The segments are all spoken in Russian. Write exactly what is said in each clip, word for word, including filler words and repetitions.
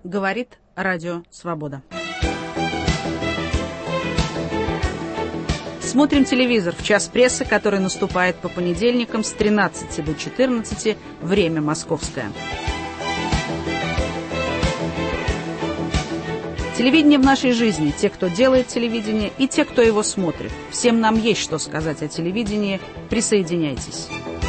Говорит Радио Свобода. Смотрим телевизор в час прессы, который наступает по понедельникам с тринадцати до четырнадцати, время московское. Телевидение в нашей жизни. Те, кто делает телевидение, и те, кто его смотрит. Всем нам есть что сказать о телевидении. Присоединяйтесь.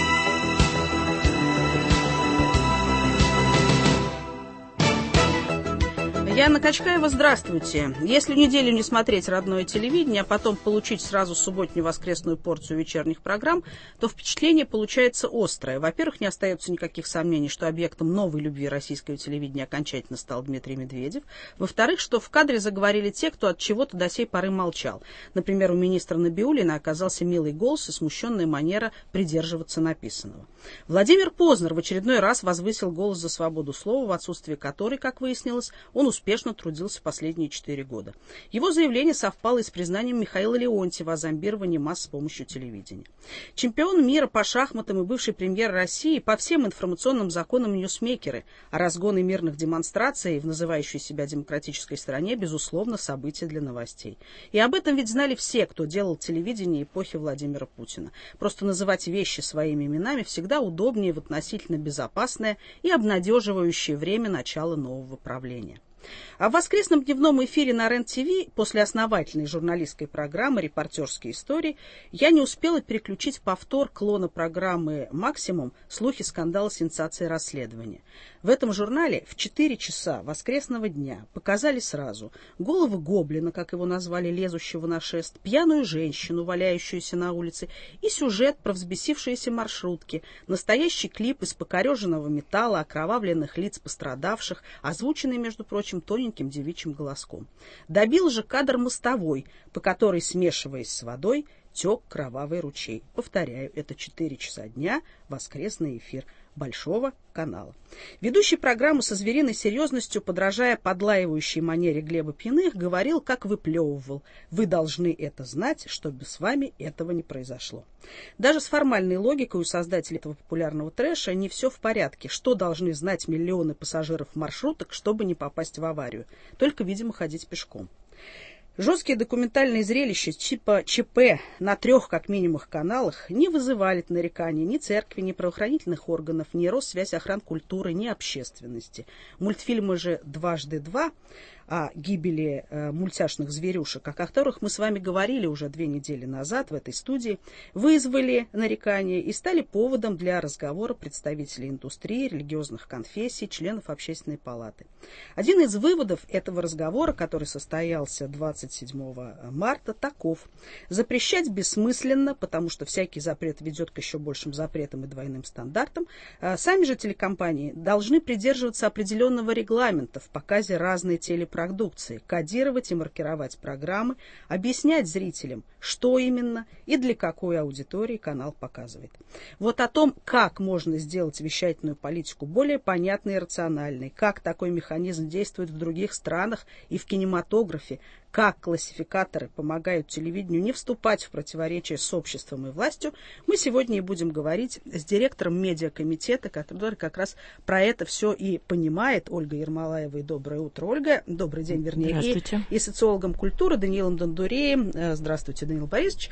Яна Качкаева, здравствуйте. Если неделю не смотреть родное телевидение, а потом получить сразу субботнюю воскресную порцию вечерних программ, то впечатление получается острое. Во-первых, не остается никаких сомнений, что объектом новой любви российского телевидения окончательно стал Дмитрий Медведев. Во-вторых, что в кадре заговорили те, кто от чего-то до сей поры молчал. Например, у министра Набиуллина оказался милый голос и смущенная манера придерживаться написанного. Владимир Познер в очередной раз возвысил голос за свободу слова, в отсутствие которой, как выяснилось, он успел успешно трудился последние четыре года. Его заявление совпало и с признанием Михаила Леонтьева о зомбировании масс с помощью телевидения. Чемпион мира по шахматам и бывший премьер России по всем информационным законам ньюсмейкеры, а разгоны мирных демонстраций в называющей себя демократической стране, безусловно, события для новостей. И об этом ведь знали все, кто делал телевидение эпохи Владимира Путина. Просто называть вещи своими именами всегда удобнее в относительно безопасное и обнадеживающее время начала нового правления. А в воскресном дневном эфире на РЕН-ТВ после основательной журналистской программы «Репортерские истории» я не успела переключить повтор клона программы «Максимум. Слухи, скандалы, сенсации, расследования». В этом журнале в четыре часа воскресного дня показали сразу голову гоблина, как его назвали, лезущего на шест, пьяную женщину, валяющуюся на улице, и сюжет про взбесившиеся маршрутки, настоящий клип из покореженного металла, окровавленных лиц пострадавших, озвученный, между прочим, тоненьким девичьим голоском. Добил же кадр мостовой, по которой, смешиваясь с водой, тек кровавый ручей. Повторяю, это четыре часа дня, воскресный эфир Большого канала. Ведущий программу со звериной серьезностью, подражая подлаивающей манере Глеба Пьяных, говорил, как выплевывал: «Вы должны это знать, чтобы с вами этого не произошло». Даже с формальной логикой у создателей этого популярного трэша не все в порядке. Что должны знать миллионы пассажиров маршруток, чтобы не попасть в аварию? Только, видимо, ходить пешком. Жесткие документальные зрелища типа ЧП на трех, как минимум, каналах не вызывали нареканий ни церкви, ни правоохранительных органов, ни Россвязьохранкультуры, ни общественности. Мультфильмы же «Дважды два» о гибели э, мультяшных зверюшек, о которых мы с вами говорили уже две недели назад в этой студии, вызвали нарекания и стали поводом для разговора представителей индустрии, религиозных конфессий, членов Общественной палаты. Один из выводов этого разговора, который состоялся двадцать седьмого марта, таков: запрещать бессмысленно, потому что всякий запрет ведет к еще большим запретам и двойным стандартам. А сами же телекомпании должны придерживаться определенного регламента в показе разной телепродукции, кодировать и маркировать программы, объяснять зрителям, что именно и для какой аудитории канал показывает. Вот о том, как можно сделать вещательную политику более понятной и рациональной, как такой механизм действует в других странах и в кинематографе, как классификаторы помогают телевидению не вступать в противоречие с обществом и властью, мы сегодня и будем говорить с директором медиакомитета, который как раз про это все и понимает, Ольгой Ермолаевой. Доброе утро, Ольга. Добрый день, вернее. Здравствуйте. И, и социологом культуры Даниилом Дондуреем. Здравствуйте, Даниил Борисович.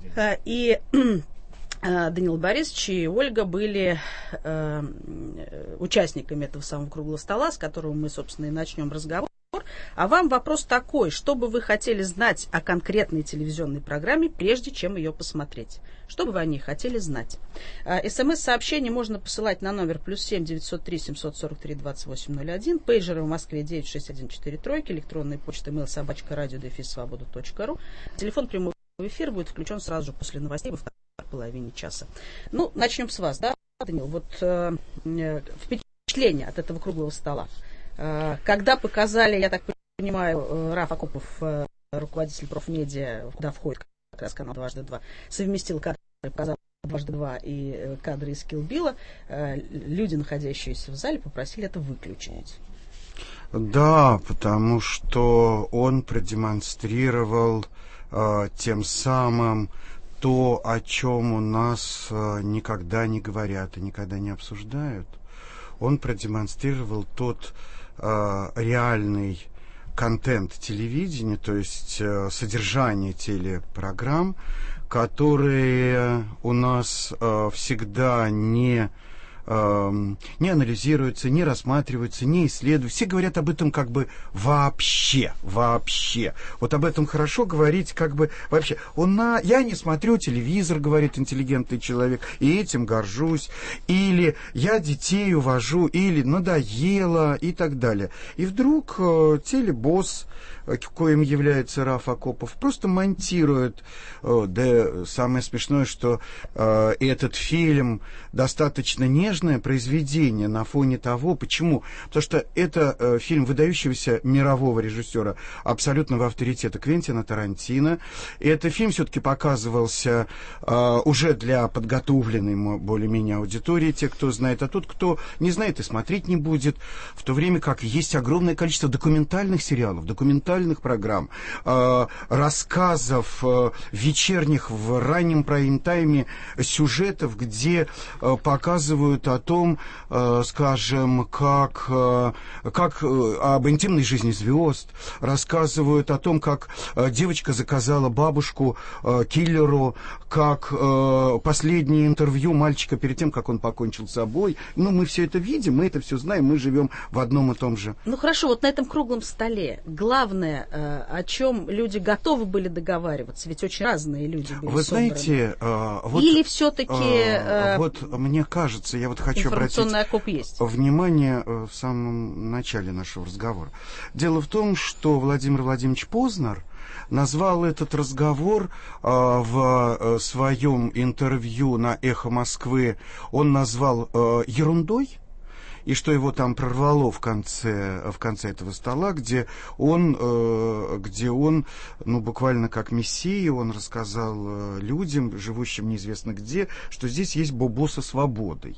И Даниил Борисович и Ольга были э, участниками этого самого круглого стола, с которого мы, собственно, и начнем разговор. А вам вопрос такой: что бы вы хотели знать о конкретной телевизионной программе, прежде чем ее посмотреть? Что бы вы о ней хотели знать? СМС-сообщение можно посылать на номер плюс семь девятьсот три семьсот сорок три двадцать восемь ноль один, пейджеры в Москве девять шесть один четыре три, электронная почта mail собачка радио дефис свобода точка ру. Телефон прямого эфира будет включен сразу же после новостей во второй половине часа. Ну, начнем с вас, да, Данил? Вот э, впечатление от этого круглого стола. Когда показали, я так понимаю, Раф Акопов, руководитель профмедиа, куда входит как раз канал «Дважды два», совместил кадры, показал «Дважды два» и кадры из Kill Bill'а, люди, находящиеся в зале, попросили это выключить. Да, потому что он продемонстрировал э, тем самым то, о чем у нас э, никогда не говорят и никогда не обсуждают. Он продемонстрировал тот э, реальный контент телевидения, то есть э, содержание телепрограмм, которые у нас э, всегда не, э, не анализируются, не рассматриваются, не исследуются. Все говорят об этом как бы вообще, вообще. Вот об этом хорошо говорить как бы вообще. Он на... Я не смотрю телевизор, говорит интеллигентный человек, и этим горжусь. Или я детей увожу, или надоело, и так далее. И вдруг э, телебосс, коим является Раф Акопов, просто монтирует. Да, самое смешное, что э, этот фильм достаточно нежное произведение на фоне того, почему? Потому что это э, фильм выдающегося мирового режиссера, абсолютного авторитета Квентина Тарантино. И этот фильм все-таки показывался э, уже для подготовленной более-менее аудитории, те, кто знает, а тот, кто не знает и смотреть не будет, в то время как есть огромное количество документальных сериалов, документальных программ, э, рассказов э, вечерних в раннем прайм-тайме сюжетов, где э, показывают о том, э, скажем, как, э, как э, об интимной жизни звезд, рассказывают о том, как э, девочка заказала бабушку э, киллеру, как э, последнее интервью мальчика перед тем, как он покончил с собой. Ну, мы все это видим, мы это все знаем, мы живем в одном и том же. Ну, хорошо, вот на этом круглом столе главное, э, о чем люди готовы были договариваться, ведь очень разные люди были Вы собраны. знаете, э, вот, или все-таки э, э, вот мне кажется, я вот хочу обратить окоп есть? внимание э, в самом начале нашего разговора. Дело в том, что Владимир Владимирович Познер назвал этот разговор э, в э, своем интервью на «Эхо Москвы», он назвал э, ерундой. И что его там прорвало в конце, в конце этого стола, где он, э, где он, ну, буквально как мессия, он рассказал э, людям, живущим неизвестно где, что здесь есть бобо со свободой.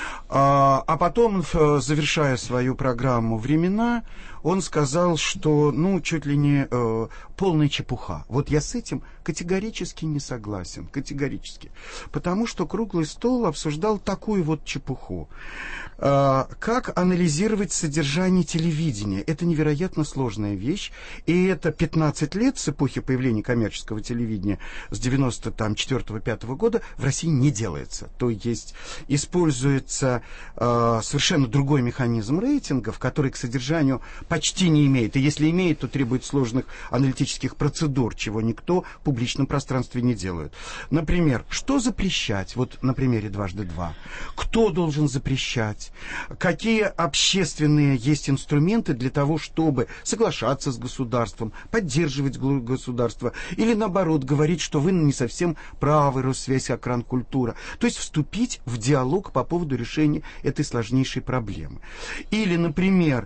А, а потом, э, завершая свою программу «Времена», он сказал, что, ну, чуть ли не э, полная чепуха. Вот я с этим категорически не согласен, категорически. Потому что круглый стол обсуждал такую вот чепуху. Э, как анализировать содержание телевидения? Это невероятно сложная вещь. И это пятнадцать лет с эпохи появления коммерческого телевидения, с девяносто четвёртого — пятого года, в России не делается. То есть используется э, совершенно другой механизм рейтингов, который к содержанию почти не имеет. И если имеет, то требует сложных аналитических процедур, чего никто в публичном пространстве не делает. Например, что запрещать? Вот на примере «Дважды два». Кто должен запрещать? Какие общественные есть инструменты для того, чтобы соглашаться с государством, поддерживать государство, или наоборот, говорить, что вы не совсем правы, Россвязь, Окран, Культура. То есть вступить в диалог по поводу решения этой сложнейшей проблемы. Или, например,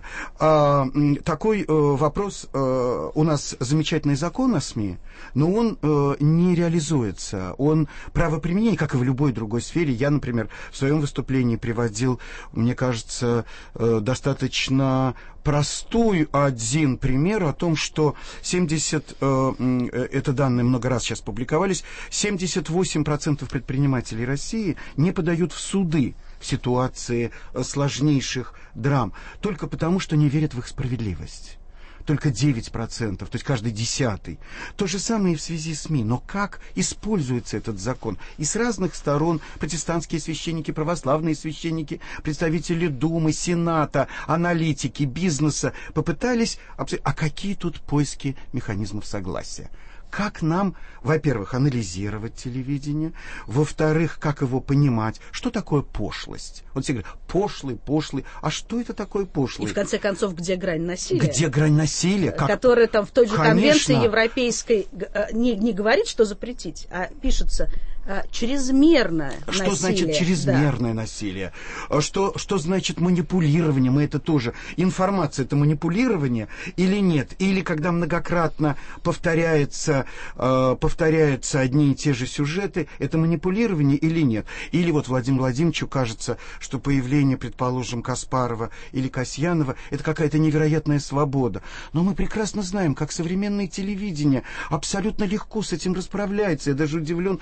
такой вопрос, у нас замечательный закон о СМИ, но он не реализуется. Он правоприменение, как и в любой другой сфере. Я, например, в своем выступлении приводил, мне кажется, достаточно простой один пример о том, что семьдесят, это данные много раз сейчас публиковались, семьдесят восемь процентов предпринимателей России не подают в суды в ситуации сложнейших драм, только потому, что не верят в их справедливость. Только девять процентов, то есть каждый десятый. То же самое и в связи с СМИ. Но как используется этот закон? И с разных сторон протестантские священники, православные священники, представители Думы, Сената, аналитики, бизнеса попытались... А какие тут поиски механизмов согласия? Как нам, во-первых, анализировать телевидение, во-вторых, как его понимать, что такое пошлость? Вот все говорят, пошлый, пошлый, а что это такое пошлый? И в конце концов, где грань насилия? Где грань насилия? Как... Которая там в той же Конечно. конвенции европейской не, не говорит, что запретить, а пишется чрезмерное что насилие. Что значит чрезмерное да. насилие? Что, что значит манипулирование? Мы это тоже... Информация — это манипулирование или нет? Или когда многократно повторяется, э, повторяются одни и те же сюжеты, это манипулирование или нет? Или вот Владимиру Владимировичу кажется, что появление, предположим, Каспарова или Касьянова — это какая-то невероятная свобода. Но мы прекрасно знаем, как современное телевидение абсолютно легко с этим расправляется. Я даже удивлен, что их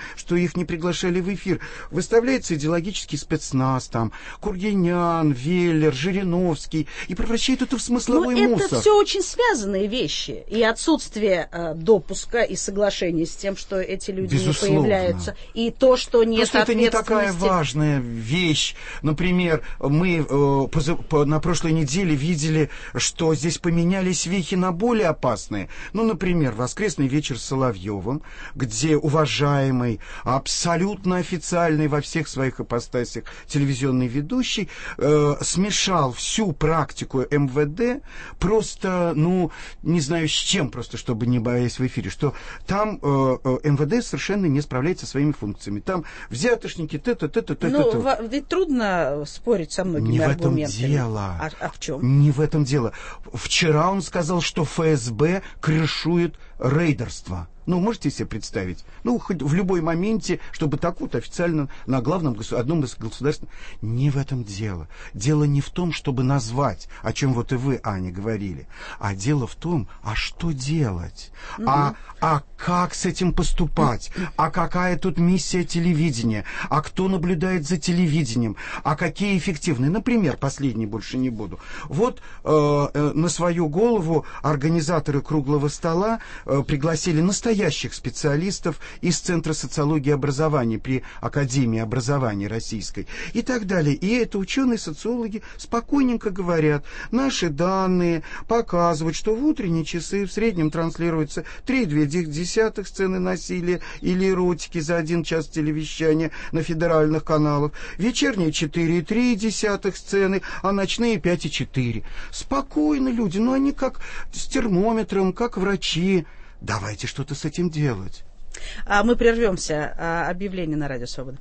их не приглашали в эфир. Выставляется идеологический спецназ, там, Кургинян, Веллер, Жириновский, и превращает это в смысловой Но мусор. это все очень связанные вещи. И отсутствие э, допуска и соглашения с тем, что эти люди Безусловно. не появляются, и то, что нет Просто это не ответственности. такая важная вещь. Например, мы э, поза, по, на прошлой неделе видели, что здесь поменялись вехи на более опасные. Ну, например, «Воскресный вечер с Соловьевым», где уважаемый, абсолютно официальный во всех своих ипостасях телевизионный ведущий э, смешал всю практику эм вэ дэ просто, ну, не знаю с чем, просто чтобы не боясь в эфире, что там э, э, эм вэ дэ совершенно не справляется со своими функциями. Там взятошники, т-т, т-т, т-т. Ну, ведь трудно спорить со многими не аргументами. Не в этом дело. А, а в чем? Не в этом дело. Вчера он сказал, что эф эс бэ крышует рейдерство. Ну, можете себе представить? Ну, хоть в любой моменте, чтобы так вот официально на главном, одном из государств... Не в этом дело. Дело не в том, чтобы назвать, о чем вот и вы, Аня, говорили, а дело в том, а что делать? Mm-hmm. А, а как с этим поступать? А какая тут миссия телевидения? А кто наблюдает за телевидением? А какие эффективные? Например, последний больше не буду. Вот э, э, на свою голову организаторы круглого стола э, пригласили настоящих настоящих специалистов из Центра социологии и образования при Академии образования Российской и так далее. И это ученые-социологи спокойненько говорят, наши данные показывают, что в утренние часы в среднем транслируется три целых две десятых сцены насилия или эротики за один час телевещания на федеральных каналах, вечерние четыре целых три десятых сцены, а ночные пять целых четыре. Спокойно люди, но они как с термометром, как врачи. Давайте что-то с этим делать. А мы прервемся. А, объявление на Радио Свобода.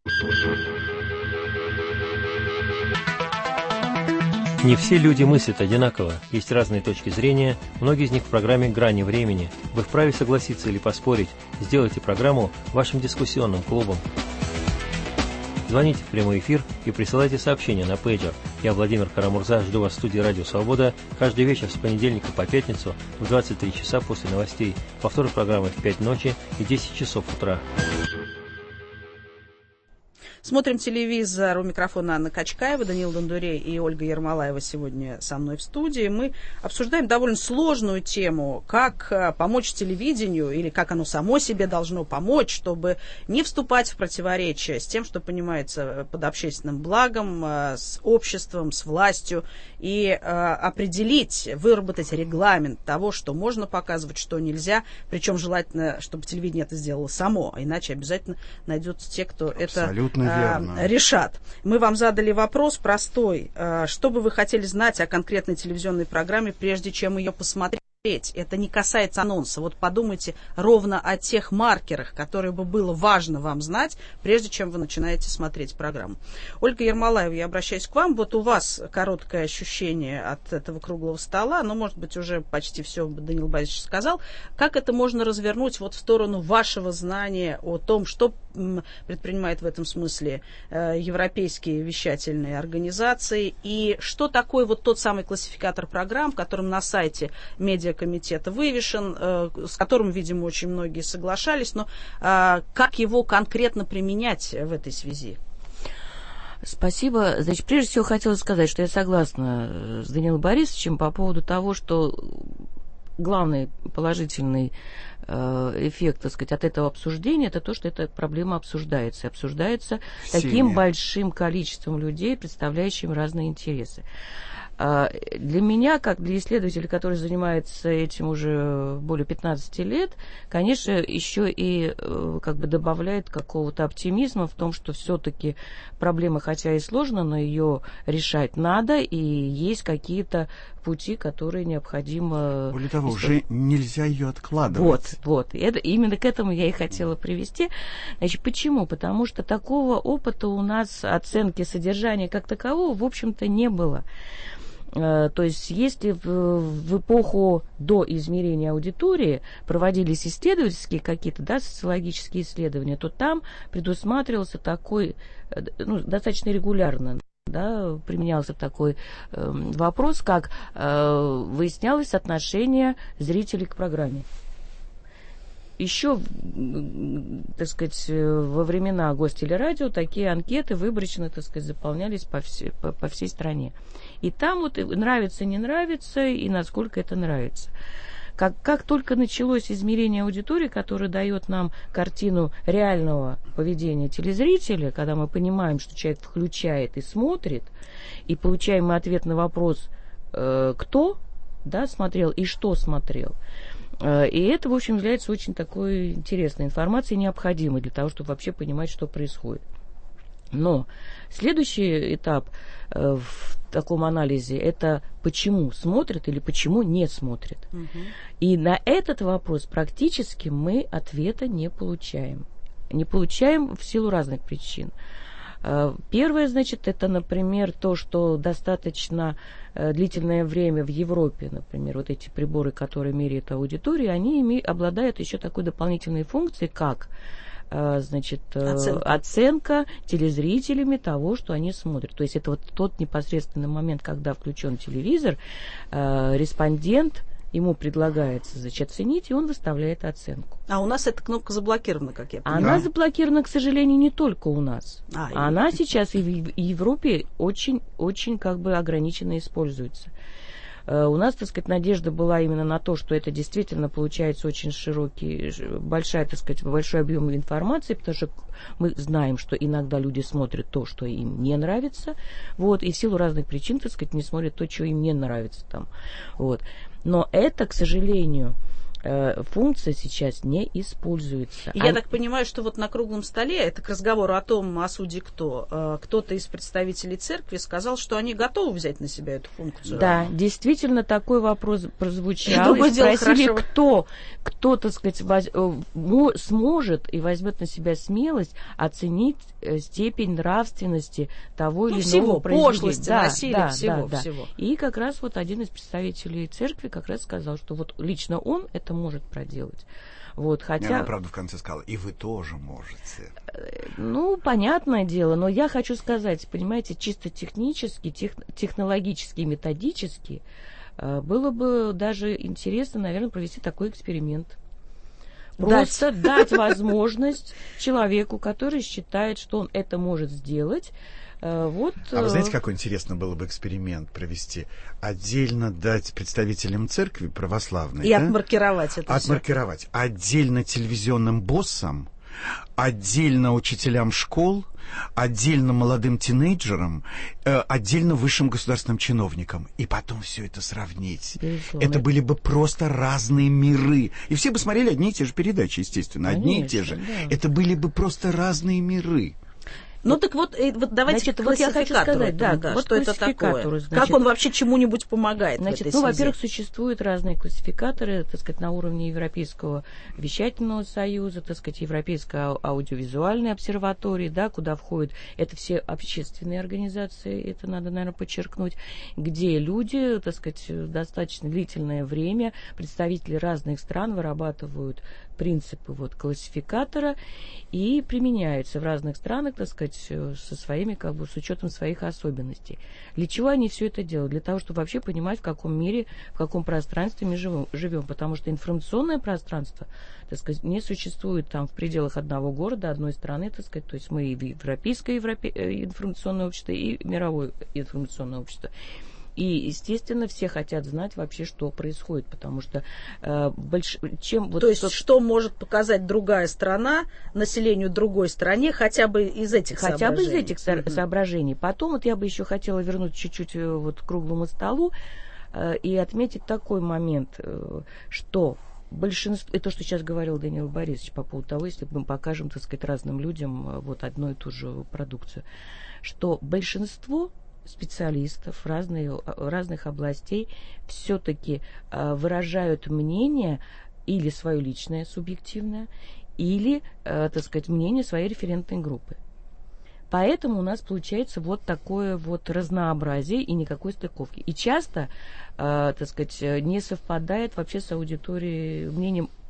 Не все люди мыслят одинаково, есть разные точки зрения, многие из них в программе «Грани времени». Вы вправе согласиться или поспорить, сделайте программу вашим дискуссионным клубом. Звоните в прямой эфир и присылайте сообщения на пейджер. Я, Владимир Карамурза, жду вас в студии «Радио Свобода» каждый вечер с понедельника по пятницу в двадцать три часа после новостей. Повтор программы в пять ночи и десять часов утра. Смотрим телевизор. У микрофона Анна Качкаева, Даниил Дондурей и Ольга Ермолаева сегодня со мной в студии. Мы обсуждаем довольно сложную тему, как помочь телевидению или как оно само себе должно помочь, чтобы не вступать в противоречие с тем, что понимается под общественным благом, с обществом, с властью, и определить, выработать регламент того, что можно показывать, что нельзя. Причем желательно, чтобы телевидение это сделало само, иначе обязательно найдутся те, кто Абсолютно это верно. решат. Мы вам задали вопрос простой. Что бы вы хотели знать о конкретной телевизионной программе, прежде чем ее посмотреть? Это не касается анонса. Вот подумайте ровно о тех маркерах, которые бы было важно вам знать, прежде чем вы начинаете смотреть программу. Ольга Ермолаева, я обращаюсь к вам. Вот у вас короткое ощущение от этого круглого стола, но, может быть, уже почти все Даниил Борисович сказал. Как это можно развернуть вот в сторону вашего знания о том, что предпринимают в этом смысле европейские вещательные организации, и что такое вот тот самый классификатор программ, которым на сайте медиа комитета вывешен, с которым, видимо, очень многие соглашались, но как его конкретно применять в этой связи? Спасибо. Значит, прежде всего хотела сказать, что я согласна с Даниилом Борисовичем по поводу того, что главный положительный эффект, так сказать, от этого обсуждения, это то, что эта проблема обсуждается. Обсуждается Всеми. Таким большим количеством людей, представляющим разные интересы. Для меня, как для исследователя, который занимается этим уже более пятнадцати лет, конечно, еще и как бы добавляет какого-то оптимизма в том, что все-таки проблема, хотя и сложна, но ее решать надо, и есть какие-то пути, которые необходимо... Более того, истории. уже нельзя ее откладывать. Вот, вот. Это, именно к этому я и хотела привести. Значит, почему? Потому что такого опыта у нас, оценки содержания как такового, в общем-то, не было. То есть, если в, в эпоху до измерения аудитории проводились исследовательские какие-то, да, социологические исследования, то там предусматривался такой, ну, достаточно регулярно, да, применялся такой э, вопрос, как э, выяснялось отношение зрителей к программе. еще, так сказать, во времена Гостелерадио такие анкеты выборочно, так сказать, заполнялись по, все, по, по всей стране. И там вот нравится, не нравится, и насколько это нравится. Как, как только началось измерение аудитории, которое дает нам картину реального поведения телезрителя, когда мы понимаем, что человек включает и смотрит, и получаем мы ответ на вопрос, э, кто, да, смотрел и что смотрел. Э, и это, в общем, является очень такой интересной информацией, необходимой для того, чтобы вообще понимать, что происходит. Но следующий этап э, в таком анализе – это почему смотрят или почему не смотрят. Угу. И на этот вопрос практически мы ответа не получаем. Не получаем в силу разных причин. Э, первое, значит, это, например, то, что достаточно э, длительное время в Европе, например, вот эти приборы, которые меряют аудиторию, они име- обладают еще такой дополнительной функцией, как значит, оценка. оценка телезрителями того, что они смотрят. То есть это вот тот непосредственный момент, когда включен телевизор, э, респондент, ему предлагается, значит, оценить, и он выставляет оценку. А у нас эта кнопка заблокирована, как я понимаю. Она заблокирована, к сожалению, не только у нас. А, Она и... сейчас и в Европе очень, очень как бы ограниченно используется. У нас, так сказать, надежда была именно на то, что это действительно получается очень широкий, большая, так сказать, большой объем информации, потому что мы знаем, что иногда люди смотрят то, что им не нравится, вот, и в силу разных причин, так сказать, не смотрят то, что им не нравится там, вот. Но это, к сожалению, функция сейчас не используется. Я а... так понимаю, что вот на круглом столе, это к разговору о том, о суде кто, кто-то из представителей церкви сказал, что они готовы взять на себя эту функцию. Да, действительно такой вопрос прозвучал. Другое и спросили, дело, кто, кто, так сказать, воз... сможет и возьмет на себя смелость оценить степень нравственности того ну, или всего, иного произведения. пошлости, да, насилия, да, всего, да, да. всего. И как раз вот один из представителей церкви как раз сказал, что вот лично он это может проделать. Вот, хотя... Она, правда, в конце сказала, и вы тоже можете. Ну, понятное дело, но я хочу сказать, понимаете, чисто технически, тех, технологически, методически э, было бы даже интересно, наверное, провести такой эксперимент. Просто дать, дать возможность человеку, который считает, что он это может сделать. Вот. А вы знаете, какой интересно было бы эксперимент провести? Отдельно дать представителям церкви православной. И да? отмаркировать это Отмаркировать. Все. Отдельно телевизионным боссам, отдельно учителям школ, отдельно молодым тинейджерам, э, отдельно высшим государственным чиновникам. И потом все это сравнить. Безусловно. Это были бы просто разные миры. И все бы смотрели одни и те же передачи, естественно. Конечно, одни и те же. Да. Это были бы просто разные миры. Ну так вот, вот давайте значит, вот я хочу сказать, да, да, вот что это такое. Значит, как он вообще чему-нибудь помогает значит, в этой ну, связи? во-первых, существуют разные классификаторы, так сказать, на уровне Европейского вещательного союза, так сказать, Европейской аудиовизуальной обсерватории, да, куда входят, это все общественные организации, это надо, наверное, подчеркнуть, где люди, так сказать, достаточно длительное время, представители разных стран вырабатывают принципы вот, классификатора и применяются в разных странах, так сказать, со своими, как бы, с учетом своих особенностей. Для чего они все это делают? Для того, чтобы вообще понимать, в каком мире, в каком пространстве мы живем, живем. Потому что информационное пространство, так сказать, не существует там в пределах одного города, одной страны, так сказать. То есть мы и европейское европе... информационное общество, и мировое информационное общество. И, естественно, все хотят знать вообще, что происходит, потому что э, больш... чем... Вот То есть, тот... что может показать другая страна населению другой стране, хотя бы из этих хотя соображений. Хотя бы из этих mm-hmm. соображений. Потом вот я бы еще хотела вернуть чуть-чуть вот к круглому столу э, и отметить такой момент, э, что большинство, и то, что сейчас говорил Даниил Борисович по поводу того, если мы покажем, так сказать, разным людям вот одну и ту же продукцию, что большинство специалистов разные, разных областей все-таки э, выражают мнение или свое личное, субъективное, или, э, так сказать, мнение своей референтной группы. Поэтому у нас получается вот такое вот разнообразие и никакой стыковки. И часто, э, так сказать, не совпадает вообще с аудиторией, мнением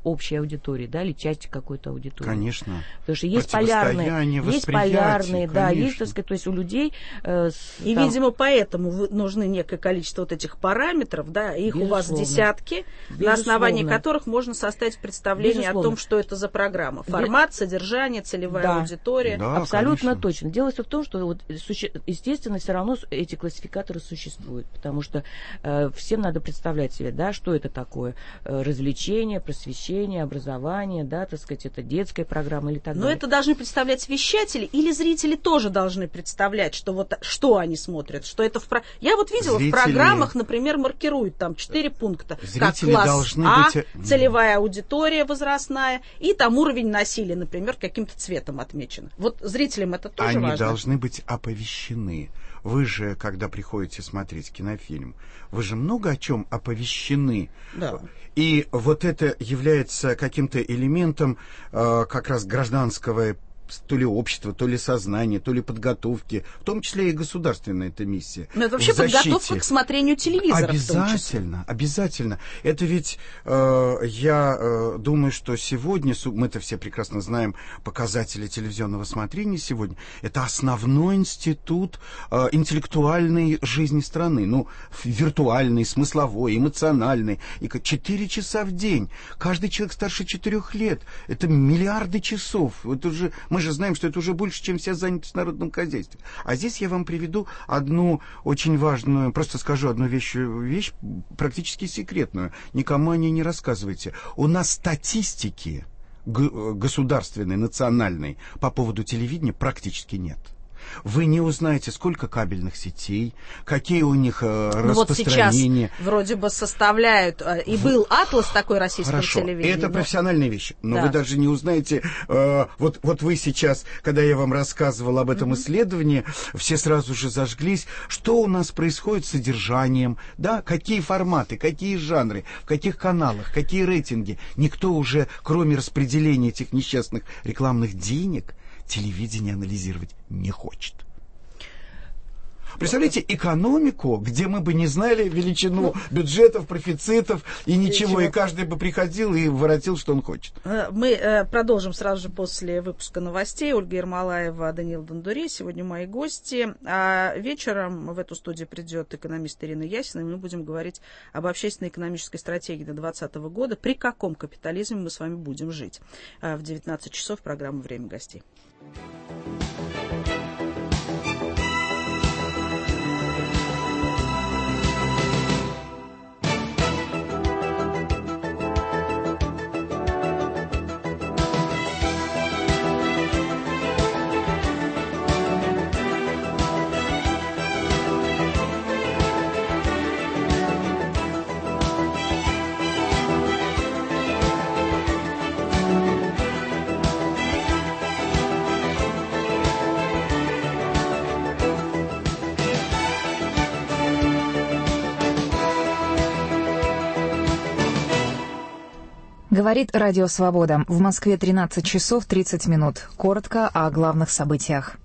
общей аудитории, да, или части какой-то аудитории. Конечно. Потому что есть полярные, есть полярные, да, есть, так сказать, то есть у людей... Э, с, и, там, видимо, поэтому нужны некое количество вот этих параметров, да, их безусловно. У вас десятки, безусловно. На основании которых можно составить представление безусловно. О том, что это за программа. Формат, содержание, целевая да. аудитория. Да, абсолютно конечно. Точно. Дело в том, что, вот, естественно, все равно эти классификаторы существуют, потому что э, всем надо представлять себе, да, что это такое. Э, развлечение, просвещение, образование, да, так сказать, это детская программа или так Но далее. это должны представлять вещатели или зрители тоже должны представлять, что вот что они смотрят, что это в про... Я вот видела зрители... в программах, например, маркируют там четыре пункта, зрители как класс А, быть... целевая аудитория возрастная и там уровень насилия, например, каким-то цветом отмечен. Вот зрителям это тоже они важно. Они должны быть оповещены. Вы же, когда приходите смотреть кинофильм, вы же много о чем оповещены. Да. И вот это является каким-то элементом э, как раз гражданского то ли общества, то ли сознания, то ли подготовки, в том числе и государственная эта миссия. Но это вообще подготовка к смотрению телевизора. Обязательно, обязательно. Это ведь, э, я э, думаю, что сегодня, мы-то все прекрасно знаем показатели телевизионного смотрения сегодня, это основной институт э, интеллектуальной жизни страны, ну, виртуальный, смысловой, эмоциональный. И четыре часа в день. Каждый человек старше четырех лет. Это миллиарды часов. Это уже... Мы же знаем, что это уже больше, чем вся занятость в народном хозяйстве. А здесь я вам приведу одну очень важную, просто скажу одну вещь, вещь практически секретную. Никому о ней не рассказывайте. У нас статистики государственной, национальной по поводу телевидения практически нет. Вы не узнаете, сколько кабельных сетей, какие у них э, ну распространения. Вот сейчас вроде бы составляют, э, и был атлас такой российского Хорошо. телевидения. Это но... профессиональные вещи, но да. вы даже не узнаете, э, вот, вот вы сейчас, когда я вам рассказывал об этом mm-hmm. исследовании, все сразу же зажглись, что у нас происходит с содержанием, да, какие форматы, какие жанры, в каких каналах, какие рейтинги. Никто уже, кроме распределения этих несчастных рекламных денег, телевидение анализировать не хочет. Представляете, экономику, где мы бы не знали величину бюджетов, профицитов и ничего, и каждый бы приходил и воротил, что он хочет. Мы продолжим сразу же после выпуска новостей. Ольга Ермолаева, Даниил Дондуре сегодня мои гости. А вечером в эту студию придет экономист Ирина Ясина, и мы будем говорить об общественно-экономической стратегии до двадцатого года, при каком капитализме мы с вами будем жить. В девятнадцать часов программа «Время гостей». Говорит Радио Свобода. В Москве тринадцать часов тридцать минут. Коротко о главных событиях.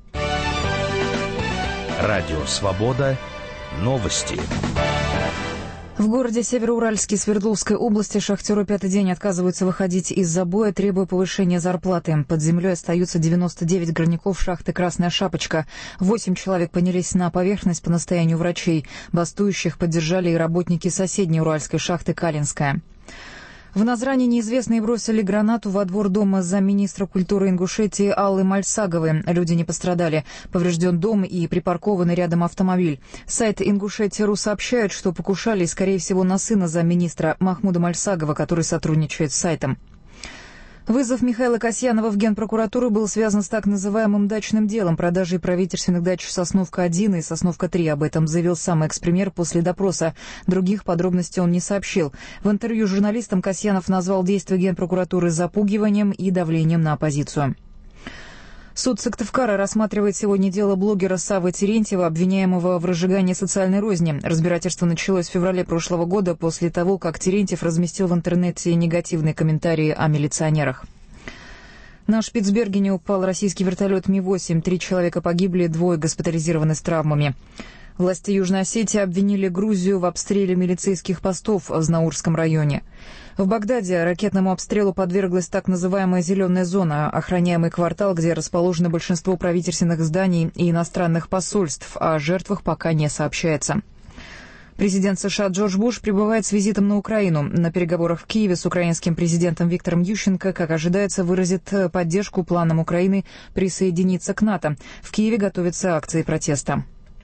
Радио Свобода. Новости. В городе Североуральске Свердловской области шахтеры пятый день отказываются выходить из забоя, требуя повышения зарплаты. Под землей остаются девяносто девять горняков шахты «Красная шапочка». Восемь человек поднялись на поверхность по настоянию врачей. Бастующих поддержали и работники соседней уральской шахты «Калинская». В Назране неизвестные бросили гранату во двор дома замминистра культуры Ингушетии Аллы Мальсаговой. Люди не пострадали. Поврежден дом и припаркованный рядом автомобиль. Сайт Ингушетия.ру сообщает, что покушали, скорее всего, на сына замминистра Махмуда Мальсагова, который сотрудничает с сайтом. Вызов Михаила Касьянова в Генпрокуратуру был связан с так называемым дачным делом продажи правительственных дач Сосновка-один и Сосновка-три. Об этом заявил сам экс-премьер после допроса. Других подробностей он не сообщил. В интервью журналистам Касьянов назвал действия Генпрокуратуры запугиванием и давлением на оппозицию. Суд Сыктывкара рассматривает сегодня дело блогера Саввы Терентьева, обвиняемого в разжигании социальной розни. Разбирательство началось в феврале прошлого года после того, как Терентьев разместил в интернете негативные комментарии о милиционерах. На Шпицбергене упал российский вертолет Ми восемь. Три человека погибли, двое госпитализированы с травмами. Власти Южной Осетии обвинили Грузию в обстреле милицейских постов в Знаурском районе. В Багдаде ракетному обстрелу подверглась так называемая «зеленая зона», охраняемый квартал, где расположено большинство правительственных зданий и иностранных посольств, о жертвах пока не сообщается. Президент США Джордж Буш прибывает с визитом на Украину. На переговорах в Киеве с украинским президентом Виктором Ющенко, как ожидается, выразит поддержку планам Украины присоединиться к НАТО. В Киеве готовятся акции протеста.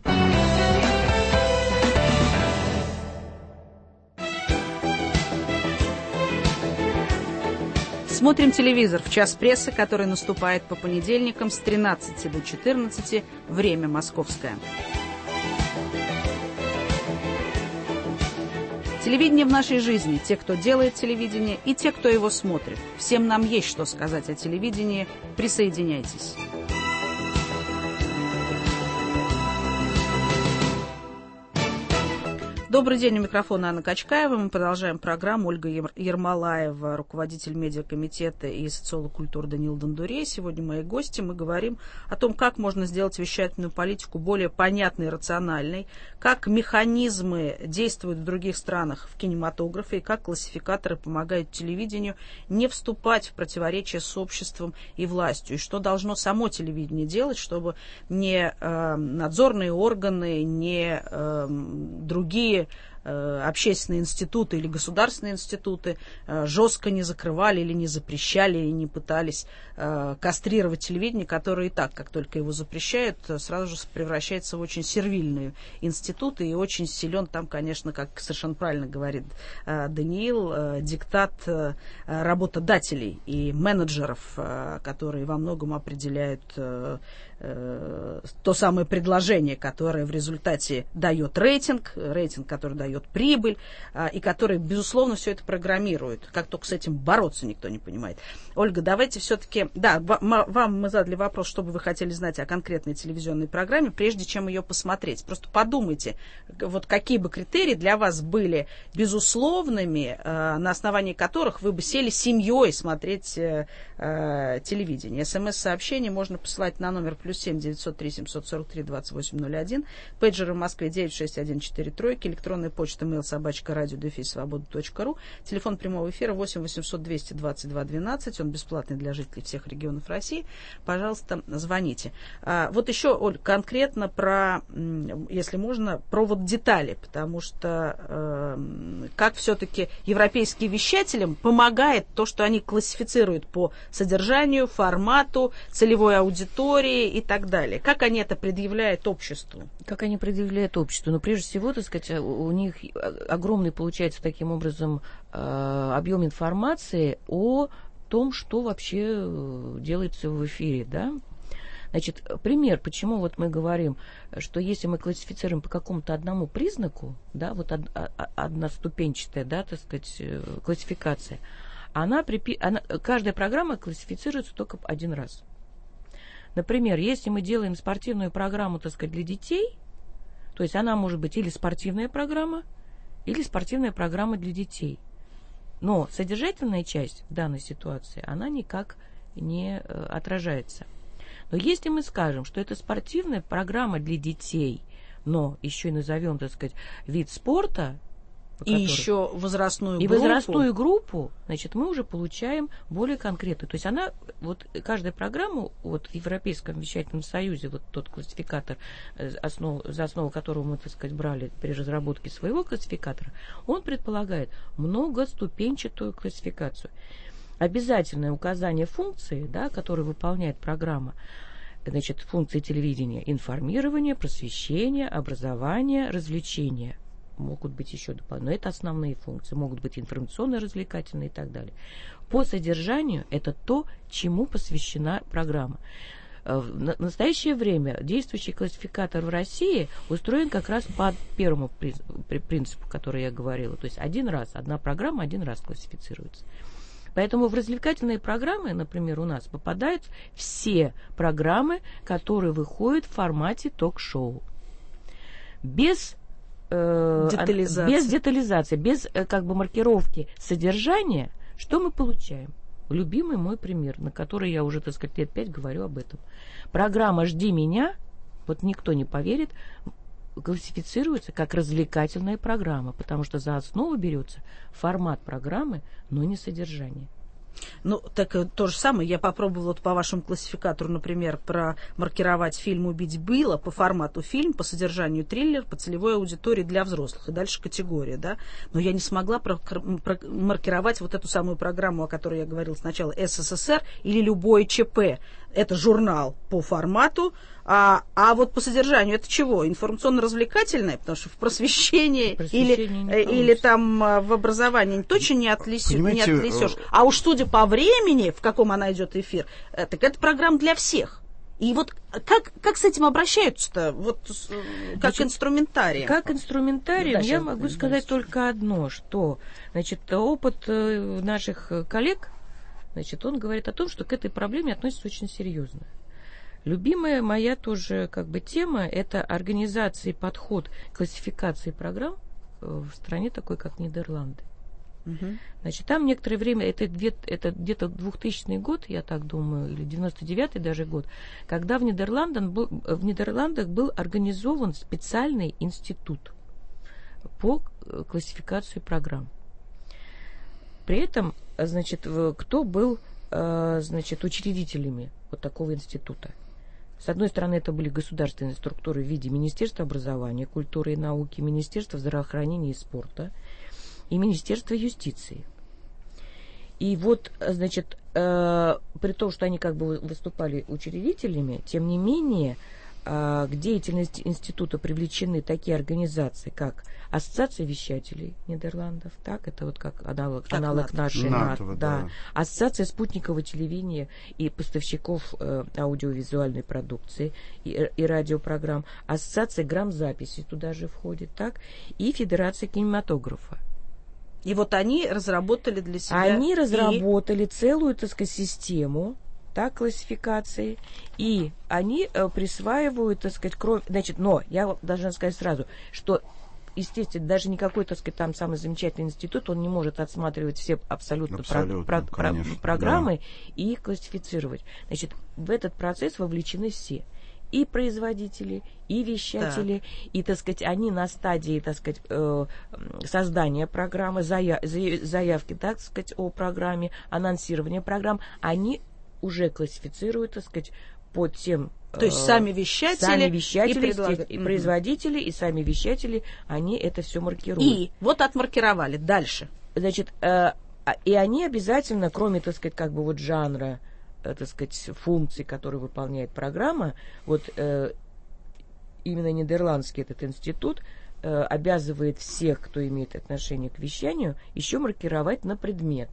Смотрим телевизор в час прессы, который наступает по понедельникам с тринадцати до четырнадцати, время московское. Телевидение в нашей жизни. Те, кто делает телевидение, и те, кто его смотрит. Всем нам есть что сказать о телевидении. Присоединяйтесь. Добрый день, у микрофона Анна Качкаева. Мы продолжаем программу. Ольга Ермолаева, руководитель медиакомитета, и социолог культуры Даниил Дондурей. Сегодня мои гости. Мы говорим о том, как можно сделать вещательную политику более понятной и рациональной, как механизмы действуют в других странах в кинематографе, и как классификаторы помогают телевидению не вступать в противоречие с обществом и властью, и что должно само телевидение делать, чтобы не э, надзорные органы, не э, другие общественные институты или государственные институты жестко не закрывали или не запрещали, или не пытались кастрировать телевидение, которое и так, как только его запрещают, сразу же превращается в очень сервильные институты, и очень силен там, конечно, как совершенно правильно говорит Даниил, диктат работодателей и менеджеров, которые во многом определяют то самое предложение, которое в результате дает рейтинг, рейтинг, который дает прибыль, и который, безусловно, все это программирует. Как только с этим бороться никто не понимает. Ольга, давайте все-таки... Да, вам мы задали вопрос, что бы вы хотели знать о конкретной телевизионной программе, прежде чем ее посмотреть. Просто подумайте, вот какие бы критерии для вас были безусловными, на основании которых вы бы сели семьей смотреть телевидение. СМС-сообщение можно посылать на номер плюс семь девятьсот три семьсот сорок три двадцать восемь ноль один, пейджеры в Москве девять шесть один четыре три, электронная почта mail собачка радио дефис свобода точка ру, телефон прямого эфира восемь восемьсот двести двадцать два двенадцать, он бесплатный для жителей всех регионов России. Пожалуйста, звоните. А, вот еще, Оль, конкретно про, если можно, про вот детали, потому что э, как все-таки европейским вещателям помогает то, что они классифицируют по содержанию, формату, целевой аудитории и так далее. Как они это предъявляют обществу? Как они предъявляют обществу? Ну, прежде всего, так сказать, у них огромный, получается, таким образом объем информации о том, что вообще делается в эфире, да? Значит, пример, почему вот мы говорим, что если мы классифицируем по какому-то одному признаку, да, вот од, одноступенчатая, да, так сказать, классификация, она, припи... она, каждая программа классифицируется только один раз. Например, если мы делаем спортивную программу, так сказать, для детей, то есть она может быть или спортивная программа, или спортивная программа для детей. Но содержательная часть в данной ситуации, она никак не э, отражается. Но если мы скажем, что это спортивная программа для детей, но еще и назовем, так сказать, вид спорта, и который... еще возрастную и группу. И возрастную группу, значит, мы уже получаем более конкретно. То есть она, вот каждая программа, вот в Европейском вещательном союзе, вот тот классификатор, основу, за основу которого мы, так сказать, брали при разработке своего классификатора, он предполагает многоступенчатую классификацию. Обязательное указание функции, да, которую выполняет программа, значит, функции телевидения: информирование, просвещение, образование, развлечение. Могут быть еще дополнительные, но это основные функции. Могут быть информационно-развлекательные и так далее. По содержанию это то, чему посвящена программа. В настоящее время действующий классификатор в России устроен как раз по первому принципу, который я говорила. То есть один раз, одна программа один раз классифицируется. Поэтому в развлекательные программы, например, у нас попадают все программы, которые выходят в формате ток-шоу. Без детализации. Без детализации, без как бы маркировки содержания, что мы получаем? Любимый мой пример, на который я уже, так сказать, лет пять говорю об этом. Программа «Жди меня», вот никто не поверит, классифицируется как развлекательная программа, потому что за основу берется формат программы, но не содержание. Ну, так то же самое. Я попробовала вот по вашему классификатору, например, промаркировать фильм «Убить Билла» по формату фильм, по содержанию триллер, по целевой аудитории для взрослых. И дальше категория, да. Но я не смогла промаркировать вот эту самую программу, о которой я говорила сначала, СССР или любой ЧП. Это журнал по формату, а, а вот по содержанию это чего? Информационно-развлекательное, потому что в просвещении, или, или там в образовании точно не, отлесешь, не отлесешь. А уж судя по времени, в каком она идет эфир, так это программа для всех. И вот как, как с этим обращаются-то? Вот как значит, инструментарием? Как инструментарием ну, да, я могу да, сказать да, только одно, что значит, опыт наших коллег, значит, он говорит о том, что к этой проблеме относится очень серьезно. Любимая моя тоже как бы тема – это организация и подход к классификации программ в стране такой, как Нидерланды. Угу. Значит, там некоторое время, это, это где-то двухтысячный год, я так думаю, или девяносто девятый даже год, когда в Нидерландах был, в Нидерландах был организован специальный институт по классификации программ. При этом, значит, кто был, значит, учредителями вот такого института? С одной стороны, это были государственные структуры в виде Министерства образования, культуры и науки, Министерства здравоохранения и спорта и Министерства юстиции. И вот, значит, э, при том, что они как бы выступали учредителями, тем не менее, э, к деятельности института привлечены такие организации, как Ассоциация вещателей Нидерландов, так, это вот как аналог, как аналог НАТО. нашей НАТО, НАТО, да. да. Ассоциация спутникового телевидения и поставщиков э, аудиовизуальной продукции и, и радиопрограмм, Ассоциация грамзаписи туда же входит, так, и Федерация кинематографа. И вот они разработали для себя... Они разработали и... целую, так сказать, систему, так, классификации, и они э, присваивают, так сказать, кровь... Значит, но я должна сказать сразу, что, естественно, даже никакой, так сказать, там самый замечательный институт, он не может отсматривать все абсолютно, абсолютно про, про, конечно, программы да. и их классифицировать. Значит, в этот процесс вовлечены все. И производители, и вещатели, да. и, так сказать, они на стадии, так сказать, э, создания программы, зая, заявки, так сказать, о программе, анонсирования программ, они уже классифицируют, так сказать, по тем... То есть э, сами вещатели, сами вещатели и, предлаг... и производители, и сами вещатели, они это все маркируют. И вот отмаркировали. Дальше. Значит, э, и они обязательно, кроме, так сказать, как бы вот жанра, так сказать, функций, которые выполняет программа, вот э, именно нидерландский этот институт э, обязывает всех, кто имеет отношение к вещанию, еще маркировать на предмет.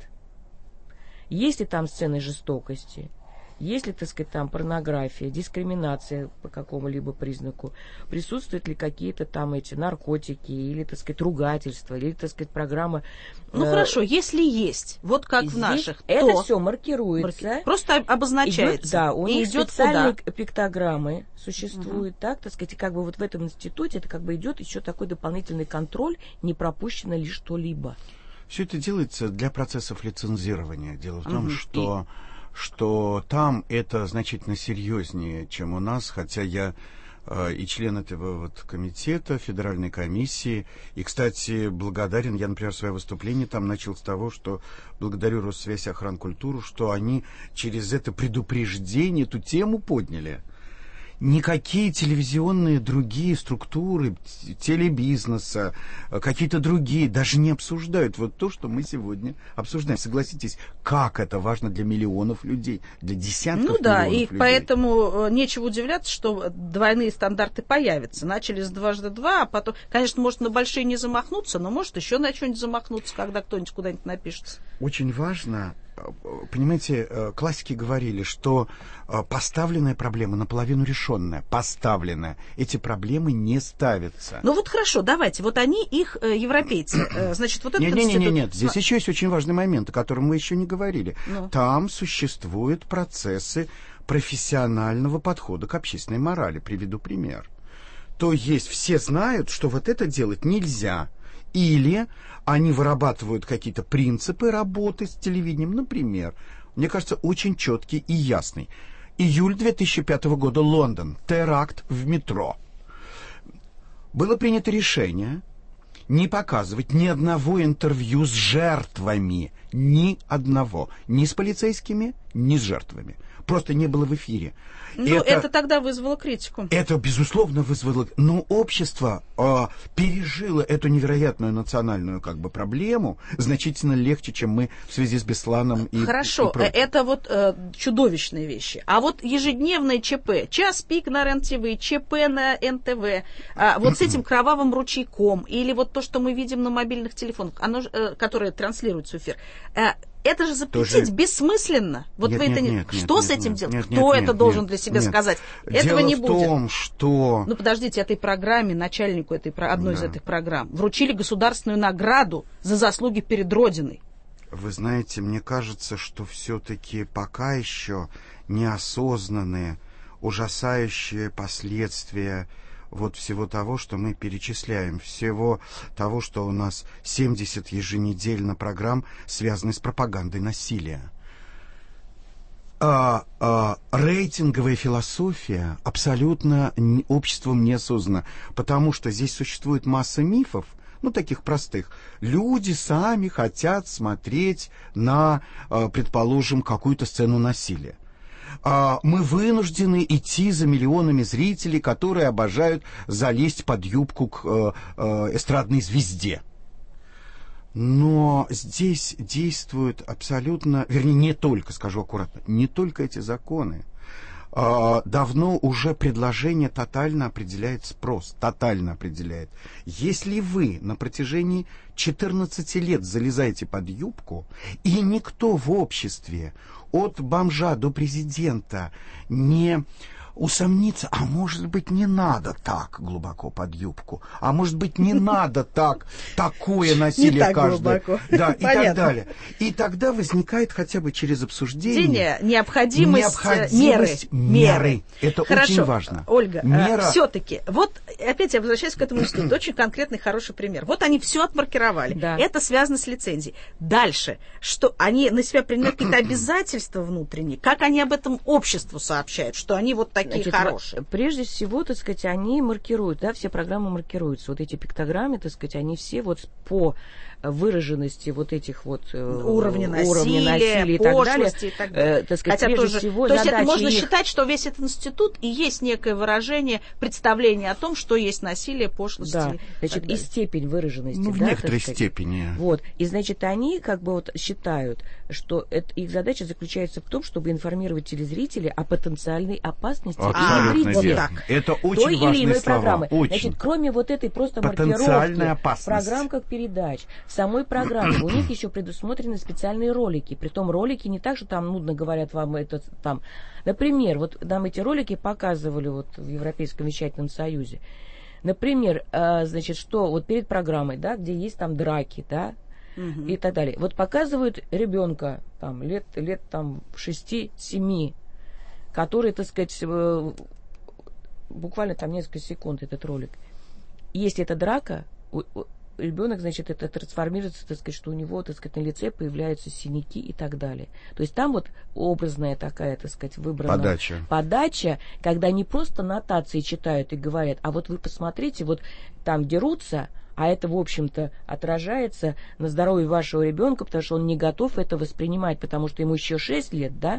Есть ли там сцены жестокости, есть ли, так сказать, там порнография, дискриминация по какому-либо признаку, присутствуют ли какие-то там эти наркотики, или, так сказать, ругательства, или, так сказать, программа... Ну, э, хорошо, если есть, вот как в наших, это то... все маркируется. Марки... Просто обозначается. Идет, да, у них идет специальные куда? пиктограммы существуют, угу. так, так сказать, и как бы вот в этом институте это как бы идет еще такой дополнительный контроль, не пропущено ли что-либо. Все это делается для процессов лицензирования. Дело в том, угу. что... что там это значительно серьезнее, чем у нас, хотя я э, и член этого вот комитета, федеральной комиссии, и, кстати, благодарен, я, например, свое выступление там начал с того, что благодарю Россвязь и Охранкультуру, что они через это предупреждение эту тему подняли. Никакие телевизионные другие структуры телебизнеса, какие-то другие даже не обсуждают вот то, что мы сегодня обсуждаем. Согласитесь, как это важно для миллионов людей, для десятков ну, да, миллионов людей. Ну да, и поэтому нечего удивляться, что двойные стандарты появятся. Начали с дважды два, а потом, конечно, может на большие не замахнуться, но может еще на что-нибудь замахнуться, когда кто-нибудь куда-нибудь напишется. Очень важно... Понимаете, классики говорили, что поставленная проблема наполовину решенная. Поставленная. Эти проблемы не ставятся. Ну вот хорошо, давайте. Вот они, их европейцы. Значит, вот этот нет, институт... Нет, нет, нет. Здесь еще есть очень важный момент, о котором мы еще не говорили. Ну. Там существуют процессы профессионального подхода к общественной морали. Приведу пример. То есть все знают, что вот это делать нельзя. Или они вырабатывают какие-то принципы работы с телевидением. Например, мне кажется, очень четкий и ясный. Июль две тысячи пятого года, Лондон. Теракт в метро. было принято решение не показывать ни одного интервью с жертвами. Ни одного. Ни с полицейскими, ни с жертвами. Просто не было в эфире. Ну, это, это тогда вызвало критику. Это, безусловно, вызвало... Но общество э, пережило эту невероятную национальную как бы проблему значительно легче, чем мы в связи с Бесланом и... Хорошо, и это вот э, чудовищные вещи. А вот ежедневные ЧП, час пик на РЕН-ТВ, ЧП на эн тэ вэ, э, вот с этим кровавым ручейком, или вот то, что мы видим на мобильных телефонах, оно, э, которое транслируется в эфир, э, это же запретить тоже... бессмысленно. Вот нет, вы нет, это не... нет, Что нет, с этим нет, делать? нет, Кто нет, это нет, должен нет, для себя нет. сказать? Дело Этого не в будет. том, что... Ну, подождите, этой программе, начальнику этой, одной да. из этих программ, вручили государственную награду за заслуги перед Родиной. Вы знаете, мне кажется, что все-таки пока еще неосознанные, ужасающие последствия вот всего того, что мы перечисляем, всего того, что у нас семьдесят еженедельно программ, связанных с пропагандой насилия. А, а, рейтинговая философия абсолютно не, обществом не осознана, потому что здесь существует масса мифов, ну, таких простых. Люди сами хотят смотреть на, предположим, какую-то сцену насилия. Мы вынуждены идти за миллионами зрителей, которые обожают залезть под юбку к эстрадной звезде. Но здесь действуют абсолютно, вернее, не только, скажу аккуратно, не только эти законы. Давно уже предложение тотально определяет спрос, тотально определяет. Если вы на протяжении четырнадцати лет залезаете под юбку, и никто в обществе, от бомжа до президента, не усомниться, а может быть, не надо так глубоко под юбку, а может быть, не надо так, такое насилие каждое. Да, и так далее. И тогда возникает хотя бы через обсуждение необходимость, необходимость меры. меры. Это Хорошо. Очень важно. Ольга, Мера... все-таки, вот опять я возвращаюсь к этому институту, очень конкретный, хороший пример. Вот они все отмаркировали. Да. Это связано с лицензией. Дальше, что они на себя принимают какие-то обязательства внутренние, как они об этом обществу сообщают, что они вот такие Значит, хорошие. Прежде всего, так сказать, они маркируют, да, все программы маркируются. Вот эти пиктограммы, так сказать, они все вот по выраженности вот этих вот уровня насилия, уровня насилия и так далее. И так далее. Э, так сказать, Хотя тоже, всего, то есть это можно их... считать, что весь этот институт и есть некое выражение, представление о том, что есть насилие, пошлости. Да, значит, и степень выраженности. Ну, в да, некоторой степени. Вот, и значит, они как бы вот считают, что это, их задача заключается в том, чтобы информировать телезрителей о потенциальной опасности Абсолютно вот верно. так. Это очень той важные или иной слова. программы. Очень. Значит, кроме вот этой просто маркировки в программках передач, в самой программе у них еще предусмотрены специальные ролики. Притом ролики не так, что там нудно говорят вам это там. Например, вот нам эти ролики показывали вот в Европейском вещательном союзе. Например, э, значит, что вот перед программой, да, где есть там драки, да, угу. и так далее. Вот показывают ребенка там лет, лет там шести-семи, который, так сказать, э, буквально там несколько секунд этот ролик. Если это драка, ребенок, значит, это трансформируется, так сказать, что у него, так сказать, на лице появляются синяки и так далее. То есть там вот образная такая, так сказать, выбрана подача, подача когда не просто нотации читают и говорят, а вот вы посмотрите, вот там дерутся, а это, в общем-то, отражается на здоровье вашего ребенка, потому что он не готов это воспринимать, потому что ему еще шесть лет, да,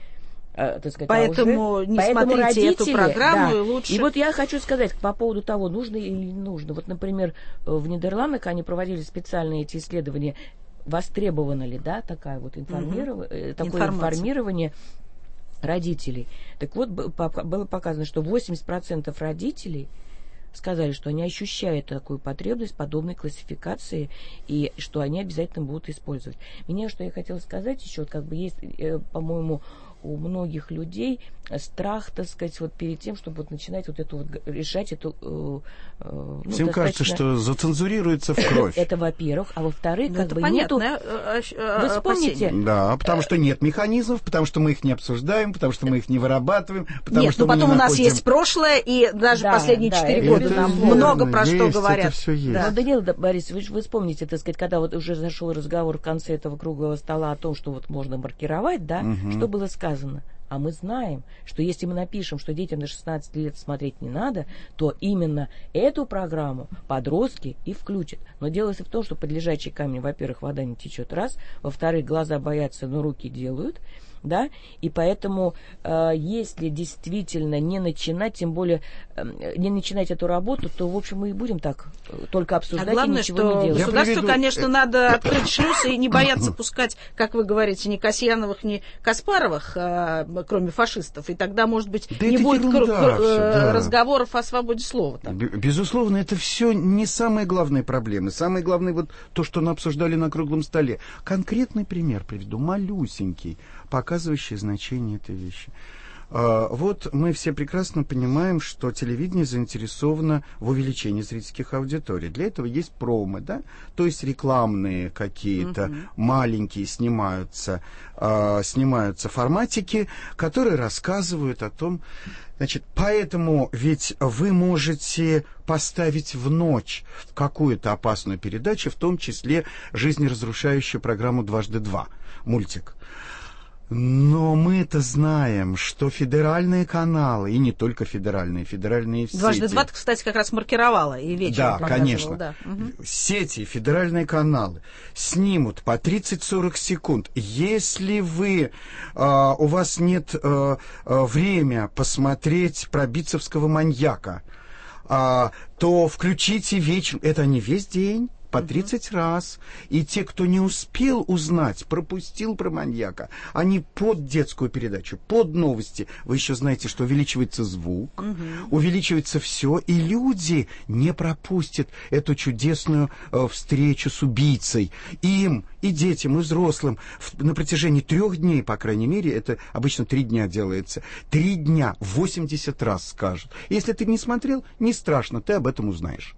так сказать, поэтому а уже, не поэтому смотрите родители, эту программу, да. и лучше. И вот я хочу сказать по поводу того, нужно или не нужно. Вот, например, в Нидерландах они проводили специальные эти исследования, востребовано ли, да, такая вот информирование, угу. такое информирование родителей. Так вот, было показано, что восемьдесят процентов родителей сказали, что они ощущают такую потребность подобной классификации и что они обязательно будут использовать. Меня, что я хотела сказать еще, как бы есть, по-моему, у многих людей страх, так сказать, вот перед тем, чтобы вот начинать вот эту вот решать эту... Э, э, Всем достаточно... кажется, что зацензурируется в кровь. Это, во-первых. А во-вторых, как бы понятно. нету... Вы вспомните... Да, потому что нет механизмов, потому что мы их не обсуждаем, потому что мы их не вырабатываем, потому нет, что ну потом мы у нас находим... есть прошлое, и даже да, последние четыре да, года нам верно, много про есть, что говорят. Это все есть. Да. Но, Данила Борисович, вы, вы вспомните, так сказать, когда вот уже зашел разговор в конце этого круглого стола о том, что вот можно маркировать, да, угу. что было сказано? А мы знаем, что если мы напишем, что детям до шестнадцати лет смотреть не надо, то именно эту программу подростки и включат. Но дело в том, что под лежачий камень, во-первых, вода не течет, раз, во-вторых, глаза боятся, но руки делают, да, и поэтому, э, если действительно не начинать, тем более э, не начинать эту работу, то, в общем, мы и будем так э, только обсуждать а главное, и ничего что не делать. Государству, приведу... конечно, надо открыть шлюзы и не бояться пускать, как вы говорите, ни Касьяновых, ни Каспаровых, а, кроме фашистов, и тогда, может быть, да не будет ерунда, кр- всё, да. разговоров о свободе слова. Так. Безусловно, это все не самые главные проблемы. Самое главное вот то, что мы обсуждали на круглом столе. Конкретный пример приведу, малюсенький, показывающий значение этой вещи. Вот мы все прекрасно понимаем, что телевидение заинтересовано в увеличении зрительских аудиторий. Для этого есть промо, да? То есть рекламные какие-то uh-huh. маленькие снимаются, э, снимаются форматики, которые рассказывают о том, значит, поэтому ведь вы можете поставить в ночь какую-то опасную передачу, в том числе жизнеразрушающую программу «Дважды два», мультик. Но мы-то знаем, что федеральные каналы, и не только федеральные, федеральные сети... «Дважды два», кстати, как раз маркировала и вечером Да, конечно. Да. Угу. Сети, федеральные каналы снимут по тридцать-сорок секунд. Если вы, э, у вас нет э, э, времени посмотреть про битцевского маньяка, э, то включите вечером. Это не весь день. По тридцать раз. И те, кто не успел узнать, пропустил про маньяка, они под детскую передачу, под новости. Вы еще знаете, что увеличивается звук, угу. увеличивается все, и люди не пропустят эту чудесную э, встречу с убийцей. Им, и детям, и взрослым в, на протяжении трех дней, по крайней мере, это обычно три дня делается, три дня восемьдесят раз скажут. Если ты не смотрел, не страшно, ты об этом узнаешь.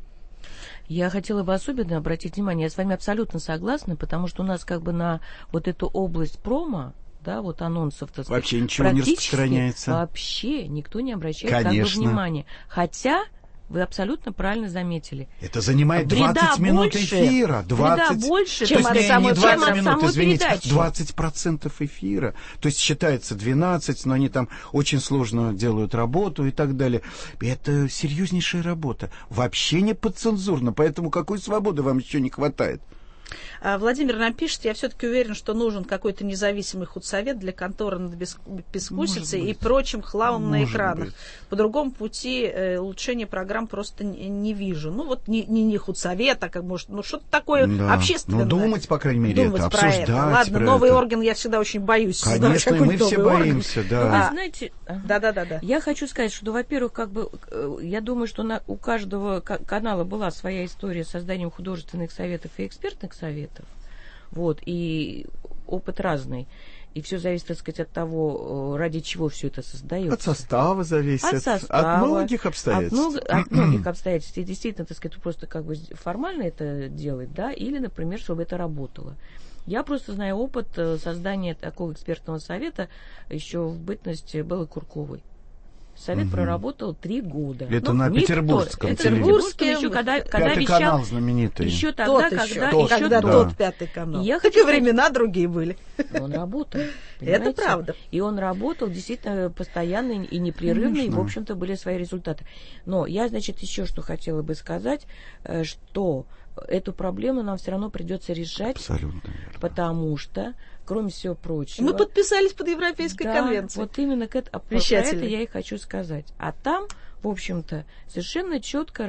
Я хотела бы особенно обратить внимание, я с вами абсолютно согласна, потому что у нас как бы на вот эту область промо, да, вот анонсов, так сказать, вообще ничего не распространяется. Вообще никто не обращает как бы внимания. Хотя вы абсолютно правильно заметили. Это занимает двадцать минут больше, эфира. двадцать, больше, чем от самой, двадцать чем минут, от самой извините, передачи. двадцать процентов эфира. То есть считается двенадцать, но они там очень сложно делают работу и так далее. Это серьезнейшая работа. Вообще не подцензурно, поэтому какой свободы вам еще не хватает? Владимир нам пишет, я все-таки уверен, что нужен какой-то независимый худсовет для конторы над бескусицей и прочим хламом на экранах. Быть. По другому пути э, улучшения программ просто не, не вижу. Ну вот не, не, не худсовет, а как может, ну что-то такое да. общественное. Ну думать, по крайней мере, думать это, про обсуждать это. Ладно, про новый это. орган я всегда очень боюсь. Конечно, мы все боимся, орган. да. Ну, вы знаете, да-да-да. Я хочу сказать, что, во-первых, как бы, я думаю, что на, у каждого канала была своя история с созданием художественных советов и экспертных советов. Вот, и опыт разный. И все зависит, так сказать, от того, ради чего все это создается. От состава зависит. От состава. От многих обстоятельств. От, много, от многих обстоятельств. И действительно, так сказать, просто как бы формально это делать, да, или, например, чтобы это работало. Я просто знаю опыт создания такого экспертного совета еще в бытности Беллы Курковой. Совет угу. проработал три года. Это ну, на Петербургском. Это Петербургском еще, когда, когда пятый вещал... канал знаменитый. Еще тогда, тот когда... Еще, еще когда тот, тот пятый канал. Я Такие времена другие были. Он работал. Это правда. И он работал действительно постоянно и непрерывно, Конечно. И, в общем-то, были свои результаты. Но я, значит, еще что хотела бы сказать, что эту проблему нам все равно придется решать. Абсолютно верно. Потому что, кроме всего прочего... Мы подписались под Европейской да, конвенцией. Вот именно к это, про это я и хочу сказать. А там, в общем-то, совершенно четко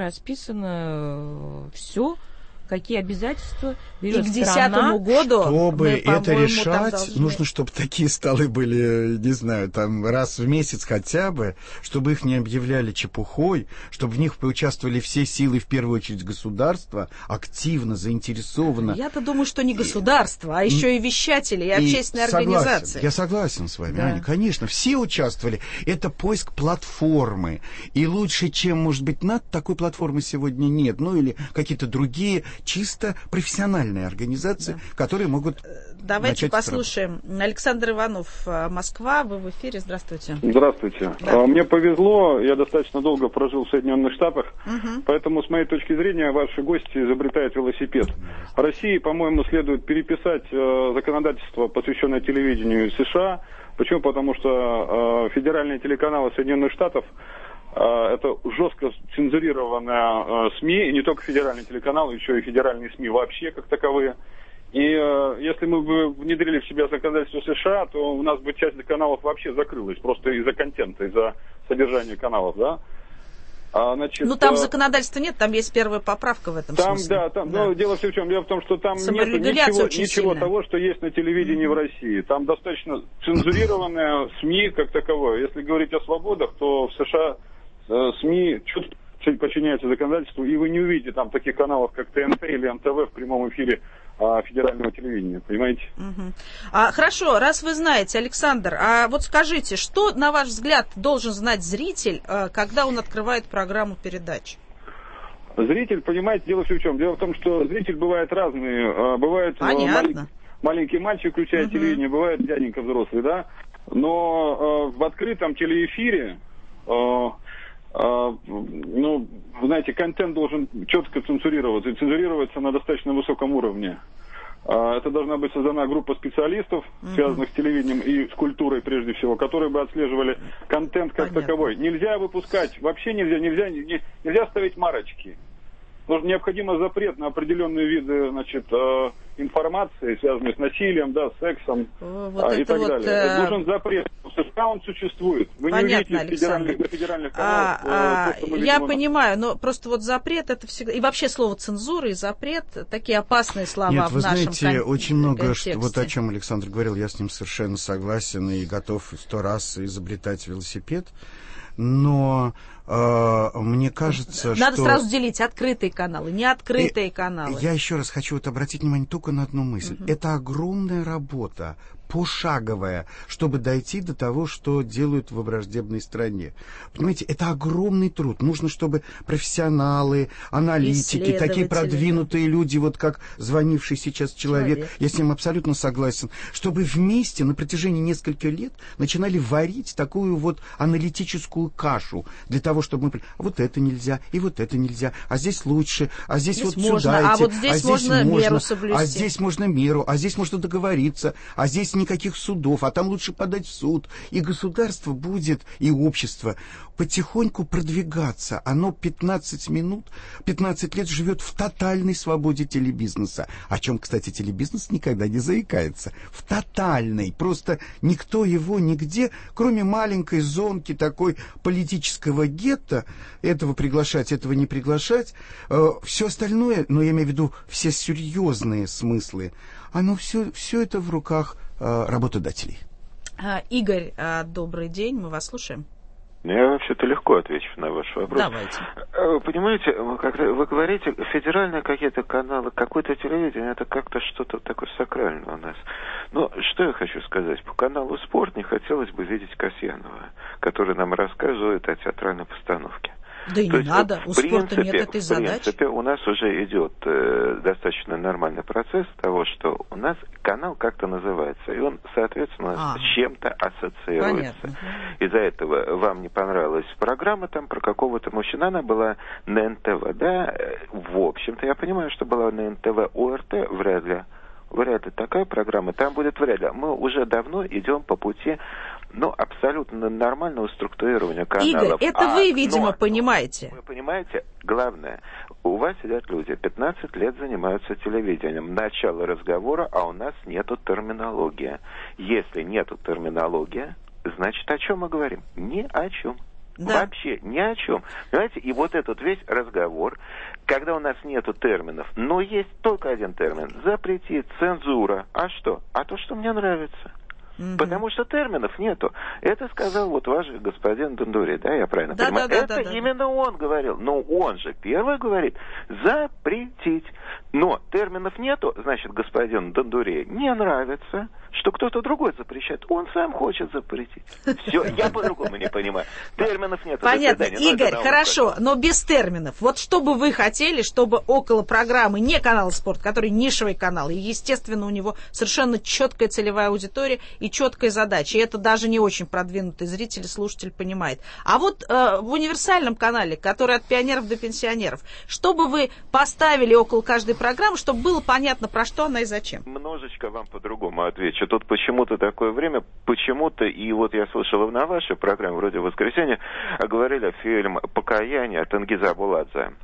расписано все, какие обязательства берет и к страна. десятому году чтобы мы, это решать, должны... нужно, чтобы такие столы были, не знаю, там раз в месяц хотя бы, чтобы их не объявляли чепухой, чтобы в них поучаствовали все силы, в первую очередь государства, активно, заинтересованно. Я-то думаю, что не государство, а еще и вещатели, и, и общественные согласен, организации. Я согласен с вами, да. Аня, конечно, все участвовали. Это поиск платформы. И лучше, чем, может быть, над такой платформы сегодня нет, ну или какие-то другие чисто профессиональные организации, да. которые могут... Давайте послушаем. Александр Иванов, Москва, вы в эфире, здравствуйте. Здравствуйте. Да. Мне повезло, я достаточно долго прожил в Соединенных Штатах, угу. поэтому, с моей точки зрения, ваши гости изобретают велосипед. России, по-моему, следует переписать э, законодательство, посвященное телевидению США. Почему? Потому что э, федеральные телеканалы Соединенных Штатов э, это жестко цензурированные э, СМИ, и не только федеральные телеканалы, еще и федеральные СМИ вообще как таковые. И э, если мы бы внедрили в себя законодательство США, то у нас бы часть каналов вообще закрылась, просто из-за контента, из-за содержания каналов, да? А, значит, ну, там законодательства нет, там есть первая поправка в этом там, смысле. Да, там, да. Ну, дело все в чем? Дело в том, что там нет ничего, ничего того, что есть на телевидении mm-hmm. в России. Там достаточно цензурированное СМИ как таковое. Если говорить о свободах, то в США э, СМИ чуть подчиняются законодательству, и вы не увидите там таких каналов, как ТНТ или эн тэ вэ в прямом эфире федерального телевидения, понимаете? Угу. А, хорошо, раз вы знаете, Александр, а вот скажите, что, на ваш взгляд, должен знать зритель, когда он открывает программу передач? Зритель, понимаете, дело все в чем? Дело в том, что зритель бывает разный. Бывает малень... маленький мальчик включает угу. телевидение, бывает дяденька взрослый, да? Но э, в открытом телеэфире э, Uh, ну, вы знаете, контент должен четко цензурироваться, и цензурироваться на достаточно высоком уровне. Uh, это должна быть создана группа специалистов, uh-huh. связанных с телевидением и с культурой прежде всего, которые бы отслеживали контент как Понятно. таковой. Нельзя выпускать, вообще нельзя, нельзя, не, нельзя ставить марочки. Нужно, необходимо запрет на определенные виды, значит, э, информации, связанные с насилием, да, с сексом вот э, и так вот, далее. Э... Нужен запрет. В США он существует. Вы Понятно, не увидите федеральных, федеральных каналов. А, э, то, я видимо, понимаю, но просто вот запрет это всегда... И вообще слово цензура и запрет такие опасные слова Нет, в вы нашем знаете, кон... очень много, контексте. Что, вот о чем Александр говорил, я с ним совершенно согласен и готов сто раз изобретать велосипед. Но э, мне кажется, Надо что... Надо сразу делить открытые каналы, неоткрытые и, каналы. Я еще раз хочу вот обратить внимание только на одну мысль. Uh-huh. Это огромная работа, пошаговая, чтобы дойти до того, что делают в враждебной стране. Понимаете, это огромный труд. Нужно, чтобы профессионалы, аналитики, такие продвинутые люди, вот как звонивший сейчас человек, человек, я с ним абсолютно согласен, чтобы вместе на протяжении нескольких лет начинали варить такую вот аналитическую кашу для того, чтобы мы... А вот это нельзя, и вот это нельзя, а здесь лучше, а здесь, здесь вот можно, сюда а идти, вот здесь, а здесь можно, можно меру соблюсти. А здесь можно меру, а здесь можно договориться, а здесь никаких судов, а там лучше подать в суд. И государство будет, и общество потихоньку продвигаться. Оно пятнадцать минут, пятнадцать лет живет в тотальной свободе телебизнеса. О чем, кстати, телебизнес никогда не заикается. В тотальной. Просто никто его нигде, кроме маленькой зонки такой политического гетто, этого приглашать, этого не приглашать, э, все остальное, но я имею в виду все серьезные смыслы, оно все, все это в руках э, работодателей. Игорь, добрый день, мы вас слушаем. Я вообще-то легко отвечу на ваш вопрос. Давайте. Вы понимаете, когда вы говорите, федеральные какие-то каналы, какое-то телевидение, это как-то что-то такое сакральное у нас. Но что я хочу сказать? По каналу «Спорт» не хотелось бы видеть Касьянова, который нам рассказывает о театральной постановке. Да и То не есть, надо, вот, у спорта принципе, нет этой задачи. В принципе, у нас уже идет э, достаточно нормальный процесс того, что у нас канал как-то называется, и он, соответственно, а, с чем-то ассоциируется. Понятно. Из-за этого вам не понравилась программа там про какого-то мужчину, она была на эн тэ вэ, да? В общем-то, я понимаю, что была на эн тэ вэ, о эр тэ вряд ли. Вряд ли такая программа, там будет вряд ли. Мы уже давно идем по пути, ну, абсолютно нормального структурирования каналов. Игорь, это а, вы, видимо, но, понимаете. Вы понимаете, главное, у вас сидят люди, пятнадцать лет занимаются телевидением. Начало разговора, а у нас нету терминологии. Если нету терминологии, значит, о чем мы говорим? Ни о чем. Да. Вообще ни о чем. Понимаете, и вот этот весь разговор, когда у нас нету терминов, но есть только один термин: запретить, цензура. А что? А то, что мне нравится. Угу. Потому что терминов нету. Это сказал вот ваш господин Дондурей, да, я правильно да, понимаю? Да, да, это да, да, именно да. он говорил. Но он же первый говорит запретить. Но терминов нету, значит, господин Дондурей не нравится, что кто-то другой запрещает. Он сам хочет запретить. Все, я по-другому не понимаю. Терминов нет. Понятно, Игорь, хорошо, но без терминов. Вот что бы вы хотели, чтобы около программы не канала «Спорт», который нишевый канал, и, естественно, у него совершенно четкая целевая аудитория и четкая задача. И это даже не очень продвинутый зритель, слушатель понимает. А вот э, в универсальном канале, который от пионеров до пенсионеров, что бы вы поставили около каждой программы, чтобы было понятно, про что она и зачем? Немножечко вам по-другому отвечу. Тут почему-то такое время, почему-то, и вот я слышал на вашей программе, вроде в воскресенье, говорили фильм «Покаяние» Тенгиза Абуладзе.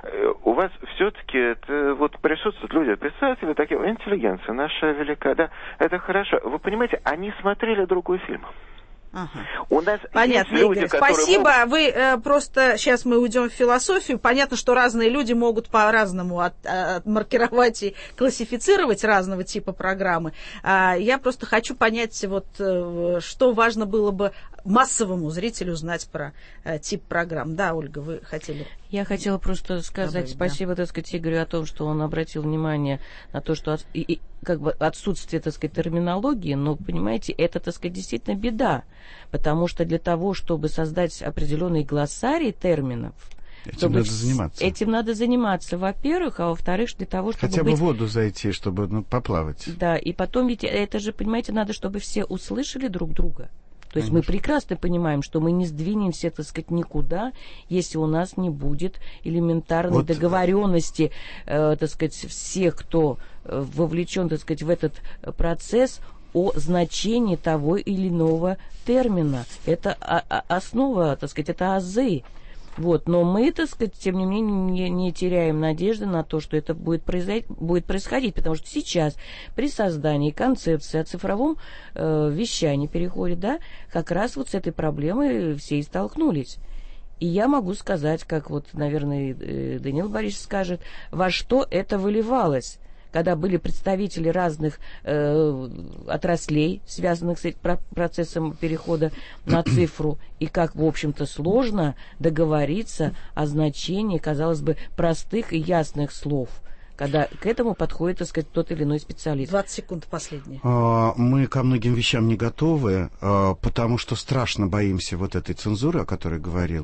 У вас все-таки это, вот присутствуют люди, писатели, такие, интеллигенция наша велика, да, это хорошо. Вы понимаете, они смотрели другой фильм. Ага. У нас понятно, есть люди, Игорь, спасибо. Могут... Вы э, просто сейчас мы уйдем в философию. Понятно, что разные люди могут по-разному от, отмаркировать и классифицировать разного типа программы. А, я просто хочу понять, вот, э, что важно было бы массовому зрителю знать про э, тип программ. Да, Ольга, вы хотели... Я хотела просто сказать добавить, спасибо, да. так сказать, Игорю о том, что он обратил внимание на то, что от, и, и, как бы отсутствие, так сказать, терминологии, но, понимаете, это, так сказать, действительно беда, потому что для того, чтобы создать определенный глоссарий терминов, Этим надо заниматься. Этим надо заниматься, во-первых, а во-вторых, для того, чтобы Хотя бы быть... в воду зайти, чтобы ну, поплавать. Да, и потом ведь это же, понимаете, надо, чтобы все услышали друг друга. То есть Конечно. Мы прекрасно понимаем, что мы не сдвинемся, так сказать, никуда, если у нас не будет элементарной вот. договоренности, э, так сказать, всех, кто вовлечен, так сказать, в этот процесс, о значении того или иного термина. Это основа, так сказать, это азы. Вот, но мы, так сказать, тем не менее, не, не теряем надежды на то, что это будет, произойти, будет происходить, потому что сейчас при создании концепции о цифровом э, вещании переходе, да, как раз вот с этой проблемой все и столкнулись. И я могу сказать, как вот, наверное, Даниил Борисович скажет, во что это выливалось, когда были представители разных э, отраслей, связанных с этим процессом перехода на цифру, и как, в общем-то, сложно договориться о значении, казалось бы, простых и ясных слов, когда к этому подходит, так сказать, тот или иной специалист. двадцать секунд последние. Мы ко многим вещам не готовы, потому что страшно боимся вот этой цензуры, о которой говорил.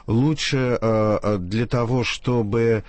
Лучше для того, чтобы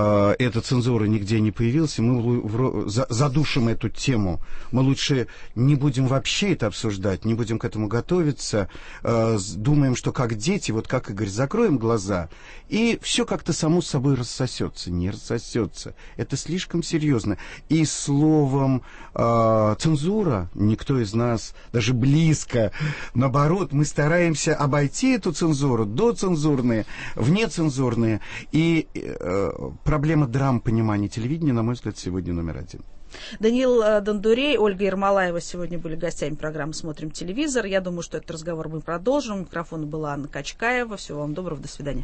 эта цензура нигде не появилась, мы задушим эту тему. Мы лучше не будем вообще это обсуждать, не будем к этому готовиться. Думаем, что как дети, вот как Игорь, закроем глаза, и все как-то само собой рассосется. Не рассосется. Это слишком серьезно. И словом э, цензура никто из нас даже близко. Наоборот, мы стараемся обойти эту цензуру, доцензурные, внецензурные. И э, проблема драм понимания телевидения, на мой взгляд, сегодня номер один. Даниил Дондурей, Ольга Ермолаева сегодня были гостями программы «Смотрим телевизор». Я думаю, что этот разговор мы продолжим. У микрофона была Анна Качкаева. Всего вам доброго, до свидания.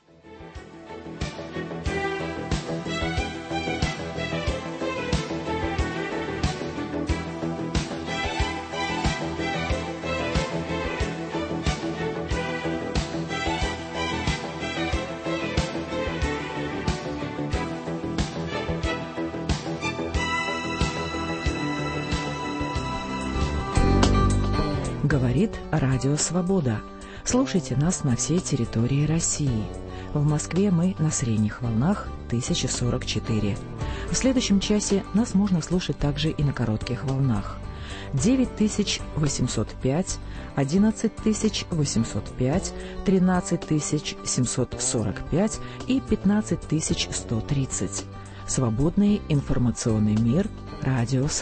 Говорит Радио Свобода. Слушайте нас на всей территории России. В Москве мы на средних волнах тысяча сорок четыре. В следующем часе нас можно слушать также и на коротких волнах. девять тысяч восемьсот пять, одиннадцать тысяч восемьсот пять, тринадцать тысяч семьсот сорок пять и пятнадцать тысяч сто тридцать. Свободный информационный мир. Радио Свобода.